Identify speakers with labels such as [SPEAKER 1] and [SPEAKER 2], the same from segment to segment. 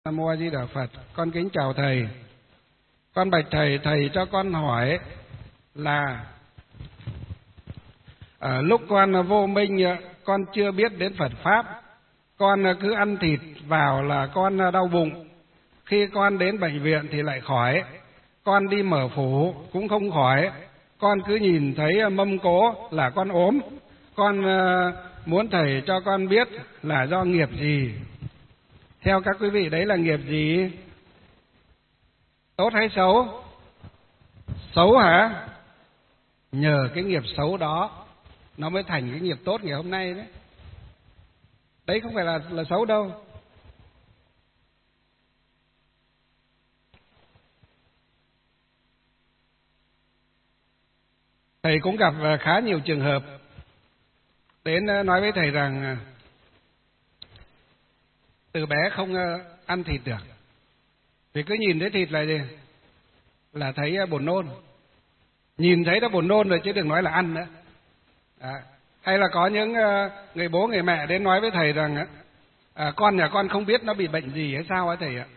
[SPEAKER 1] Nam Mô A Di Đà Phật. Con kính chào thầy. Con bạch thầy, thầy cho con hỏi là lúc con vô minh, con chưa biết đến Phật pháp, con cứ ăn thịt vào là con đau bụng. Khi con đến bệnh viện thì lại khỏi. Con đi mở phủ cũng không khỏi. Con cứ nhìn thấy mâm cỗ là con ốm. Con muốn thầy cho con biết là do nghiệp gì. Theo các quý vị đấy là nghiệp gì? Tốt hay xấu? Xấu hả? Nhờ cái nghiệp xấu đó nó mới thành cái nghiệp tốt ngày hôm nay đấy. Đấy không phải là xấu đâu. Thầy cũng gặp khá nhiều trường hợp đến nói với thầy rằng từ bé không ăn thịt được, vì cứ nhìn thấy thịt là gì? Là thấy buồn nôn. Nhìn thấy đã buồn nôn rồi chứ đừng nói là ăn nữa. Hay là có những người bố người mẹ đến nói với thầy rằng con nhà con không biết nó bị bệnh gì hay sao ấy thầy ạ.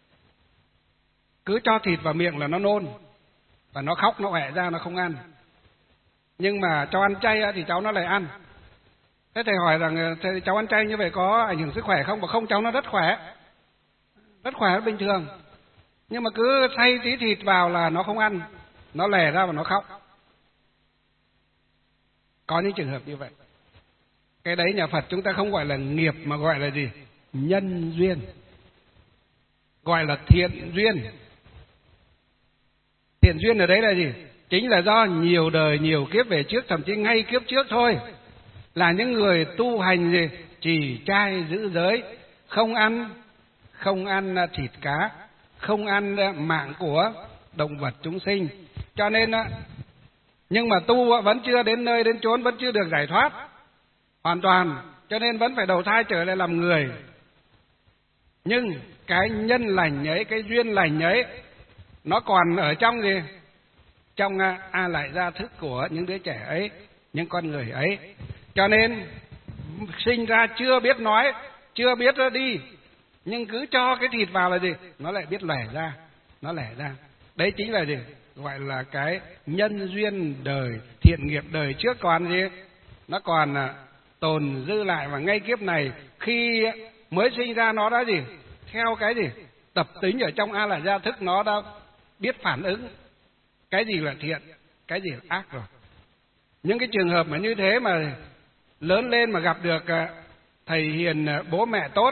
[SPEAKER 1] Cứ cho thịt vào miệng là nó nôn và nó khóc, nó ẹ ra, nó không ăn. Nhưng mà cho ăn chay thì cháu nó lại ăn. Thế thầy hỏi rằng thầy, cháu ăn chay như vậy có ảnh hưởng sức khỏe không? Và không, cháu nó rất khỏe. Rất khỏe, bình thường. Nhưng mà cứ thay tí thịt vào là nó không ăn, nó lè ra và nó khóc. Có những trường hợp như vậy. Cái đấy nhà Phật chúng ta không gọi là nghiệp mà gọi là gì? Nhân duyên. Gọi là thiện duyên. Thiện duyên ở đấy là gì? Chính là do nhiều đời nhiều kiếp về trước, thậm chí ngay kiếp trước thôi, là những người tu hành gì? Trì trai giữ giới, không ăn thịt cá, không ăn mạng của động vật chúng sinh. Cho nên nhưng mà tu vẫn chưa đến nơi đến chốn, vẫn chưa được giải thoát hoàn toàn, cho nên vẫn phải đầu thai trở lại làm người. Nhưng cái nhân lành ấy, cái duyên lành ấy, nó còn ở trong gì? Trong a lại gia thức của những đứa trẻ ấy, những con người ấy. Cho nên sinh ra chưa biết nói, chưa biết đi, nhưng cứ cho cái thịt vào là gì? Nó lại biết lẻ ra, nó lẻ ra. Đấy chính là gì? Gọi là cái nhân duyên đời, thiện nghiệp đời trước còn gì? Nó còn tồn dư lại, và ngay kiếp này khi mới sinh ra nó đã gì? Theo cái gì? Tập tính ở trong a lại gia thức, nó đã biết phản ứng cái gì là thiện, cái gì là ác rồi. Những cái trường hợp mà như thế mà lớn lên mà gặp được thầy hiền, bố mẹ tốt,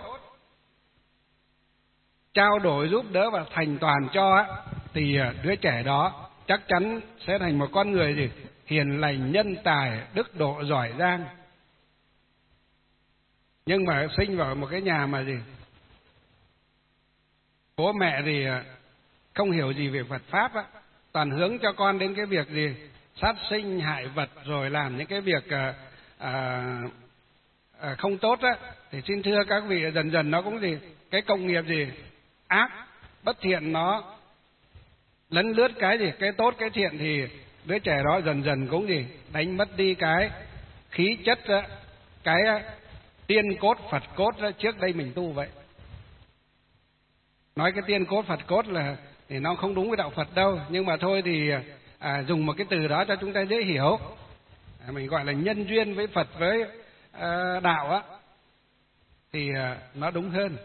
[SPEAKER 1] trao đổi giúp đỡ và thành toàn cho thì đứa trẻ đó chắc chắn sẽ thành một con người gì? Hiền lành, nhân tài, đức độ, giỏi giang. Nhưng mà sinh vào một cái nhà mà gì? Bố mẹ thì không hiểu gì về Phật pháp toàn hướng cho con đến cái việc gì? Sát sinh, hại vật, rồi làm những cái việc không tốt thì xin thưa các vị, dần dần nó cũng gì? Cái công nghiệp gì? Ác, bất thiện nó lấn lướt cái gì? Cái tốt, cái thiện, thì đứa trẻ đó dần dần cũng gì? Đánh mất đi cái khí chất, cái tiên cốt, Phật cốt trước đây mình tu vậy. Nói cái tiên cốt, Phật cốt là thì nó không đúng với đạo Phật đâu, nhưng mà thôi thì dùng một cái từ đó cho chúng ta dễ hiểu. Mình gọi là nhân duyên với Phật, với đạo thì nó đúng hơn.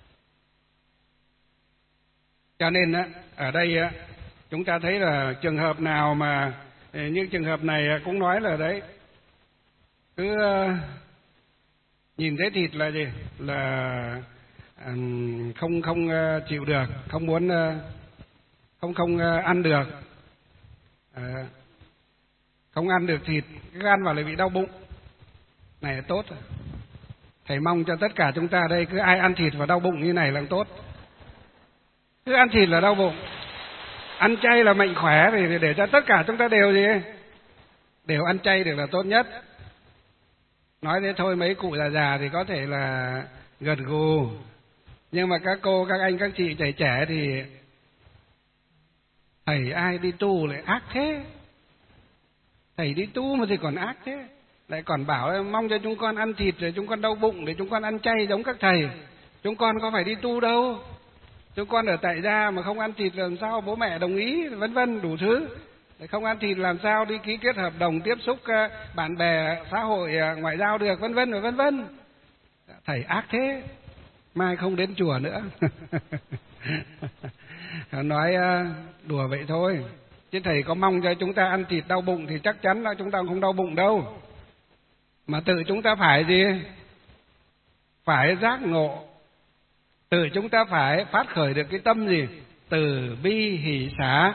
[SPEAKER 1] Cho nên ở đây chúng ta thấy là trường hợp nào mà như trường hợp này cũng nói là đấy, cứ nhìn thấy thịt là gì? Là không chịu được, không muốn, không ăn được, không ăn được thịt, cái gan vào lại bị đau bụng. Này là tốt. Thầy mong cho tất cả chúng ta đây cứ ai ăn thịt và đau bụng như này là tốt. Cứ ăn thịt là đau bụng, ăn chay là mạnh khỏe, thì để cho tất cả chúng ta đều gì? Đều ăn chay được là tốt nhất. Nói thế thôi, mấy cụ già thì có thể là gật gù, nhưng mà các cô, các anh, các chị trẻ trẻ thì thầy ai đi tu lại ác thế? Thầy đi tu mà thì còn ác thế, lại còn bảo mong cho chúng con ăn thịt rồi chúng con đau bụng để chúng con ăn chay giống các thầy. Chúng con có phải đi tu đâu, Chúng con ở tại gia mà không ăn thịt làm sao bố mẹ đồng ý, vân vân đủ thứ. Không ăn thịt làm sao đi ký kết hợp đồng tiếp xúc bạn bè xã hội ngoại giao được, vân vân và vân vân. Thầy ác thế, mai không đến chùa nữa. Nói đùa vậy thôi, chứ thầy có mong cho chúng ta ăn thịt đau bụng thì chắc chắn là chúng ta không đau bụng đâu. Mà tự chúng ta phải gì? Phải giác ngộ. Tự chúng ta phải phát khởi được cái tâm gì? Từ bi hỷ xả,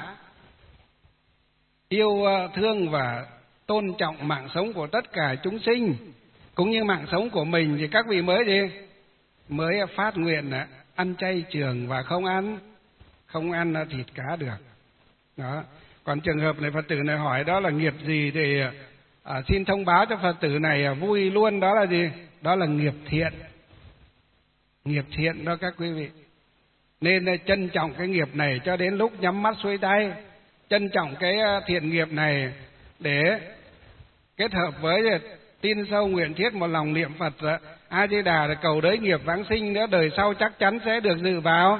[SPEAKER 1] yêu thương và tôn trọng mạng sống của tất cả chúng sinh, cũng như mạng sống của mình. Thì các vị mới gì? Mới phát nguyện ăn chay trường và không ăn thịt cá được. Đó. Còn trường hợp này Phật tử này hỏi đó là nghiệp gì thì xin thông báo cho Phật tử này vui luôn. Đó là gì? Đó là nghiệp thiện. Nghiệp thiện đó các quý vị. Nên trân trọng cái nghiệp này cho đến lúc nhắm mắt xuôi tay. Trân trọng cái thiện nghiệp này để kết hợp với tin sâu nguyện thiết một lòng niệm Phật A Di Đà để cầu đới nghiệp vãng sinh nữa, đời sau chắc chắn sẽ được dự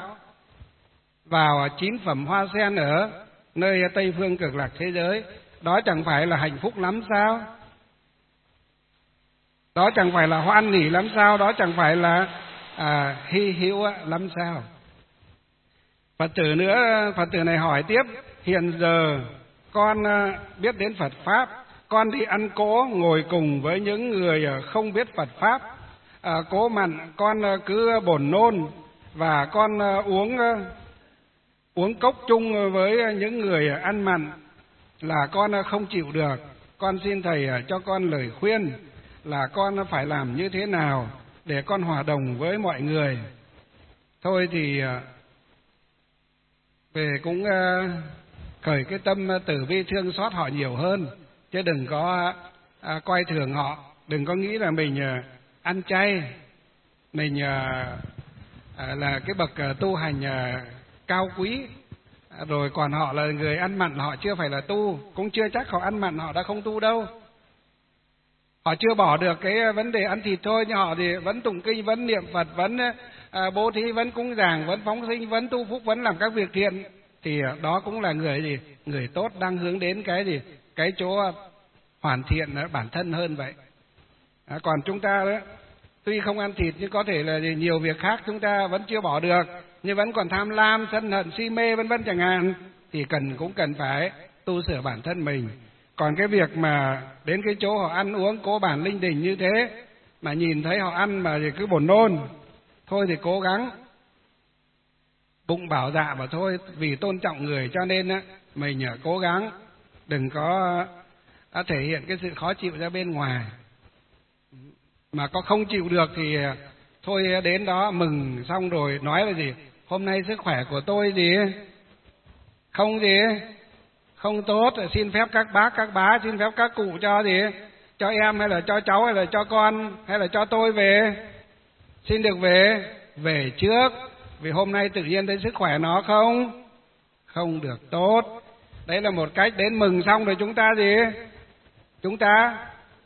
[SPEAKER 1] vào 9 phẩm hoa sen ở nơi Tây Phương Cực Lạc thế giới. Đó chẳng phải là hạnh phúc lắm sao? Đó chẳng phải là hoan hỉ lắm sao? Đó chẳng phải là hy hữu lắm sao? Phật tử này hỏi tiếp: hiện giờ con biết đến Phật Pháp, con đi ăn cỗ ngồi cùng với những người không biết Phật Pháp, cỗ mặn con cứ buồn nôn, và con uống cốc chung với những người ăn mặn là con không chịu được. Con xin thầy cho con lời khuyên là con phải làm như thế nào để con hòa đồng với mọi người. Thôi thì về cũng khởi cái tâm từ bi thương xót họ nhiều hơn, chứ đừng có coi thường họ. Đừng có nghĩ là mình ăn chay, mình là cái bậc tu hành cao quý, rồi còn họ là người ăn mặn, họ chưa phải là tu. Cũng chưa chắc họ ăn mặn họ đã không tu đâu. Họ chưa bỏ được cái vấn đề ăn thịt thôi, nhưng họ thì vẫn tụng kinh, vẫn niệm Phật, vẫn bố thí, vẫn cúng dường, vẫn phóng sinh, vẫn tu phúc, vẫn làm các việc thiện. Thì đó cũng là người gì? Người tốt đang hướng đến cái gì? Cái chỗ hoàn thiện bản thân hơn vậy. Còn chúng ta đó, tuy không ăn thịt nhưng có thể là nhiều việc khác chúng ta vẫn chưa bỏ được, nhưng vẫn còn tham lam, sân hận, si mê vân vân chẳng hạn, thì cũng cần phải tu sửa bản thân mình. Còn cái việc mà đến cái chỗ họ ăn uống cố bản linh đình như thế, mà nhìn thấy họ ăn mà thì cứ buồn nôn, thôi thì cố gắng bụng bảo dạ mà thôi, vì tôn trọng người cho nên mình cố gắng đừng có thể hiện cái sự khó chịu ra bên ngoài. Mà có không chịu được thì thôi đến đó mừng xong rồi nói là gì? Hôm nay sức khỏe của tôi không tốt, xin phép các bác các bá, xin phép các cụ cho em hay là cho cháu hay là cho con hay là cho tôi về, xin được về trước, vì hôm nay tự nhiên thấy sức khỏe nó không được tốt. Đấy là một cách. Đến mừng xong rồi chúng ta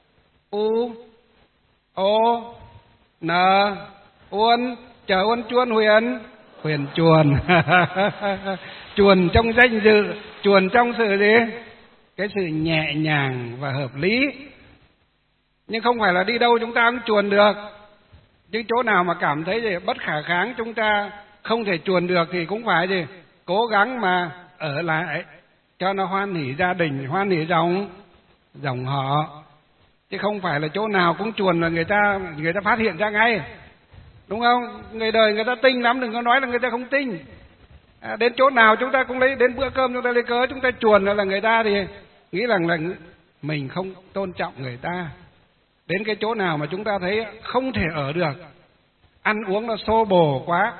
[SPEAKER 1] uốn chờ uốn chuôn huyền chuồn. Chuồn trong danh dự, chuồn trong sự cái sự nhẹ nhàng và hợp lý. Nhưng không phải là đi đâu chúng ta cũng chuồn được. Nhưng chỗ nào mà cảm thấy bất khả kháng chúng ta không thể chuồn được thì cũng phải cố gắng mà ở lại cho nó hoan hỉ gia đình, hoan hỉ dòng họ. Chứ không phải là chỗ nào cũng chuồn là người ta phát hiện ra ngay. Đúng không? Người đời người ta tinh lắm, đừng có nói là người ta không tinh. Đến chỗ nào chúng ta cũng lấy, đến bữa cơm chúng ta lấy cớ chúng ta chuồn là người ta thì nghĩ rằng là mình không tôn trọng người ta. Đến cái chỗ nào mà chúng ta thấy không thể ở được, ăn uống nó xô bồ quá,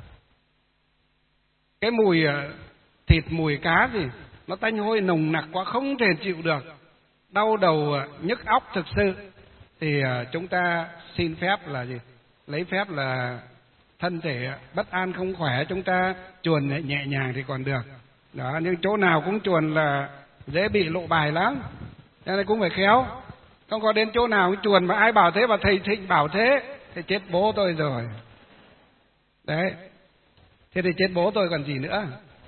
[SPEAKER 1] cái mùi thịt mùi cá nó tanh hôi nồng nặc quá, không thể chịu được, đau đầu nhức óc thực sự, thì chúng ta xin phép là lấy phép là thân thể bất an không khỏe chúng ta chuồn nhẹ nhàng thì còn được. Đó, nhưng chỗ nào cũng chuồn là dễ bị lộ bài lắm, cho nên cũng phải khéo. Không có đến chỗ nào cũng chuồn mà ai bảo thế, mà thầy Thịnh bảo thế thì chết bố tôi rồi. Đấy. Thế thì chết bố tôi còn gì nữa.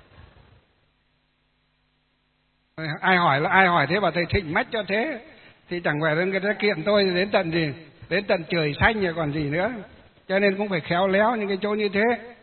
[SPEAKER 1] Ai hỏi thế, bảo thầy Thịnh mách cho thế thì chẳng phải người ta kiện tôi đến tận gì, đến tận trời xanh rồi còn gì nữa. Cho nên cũng phải khéo léo những cái chỗ như thế.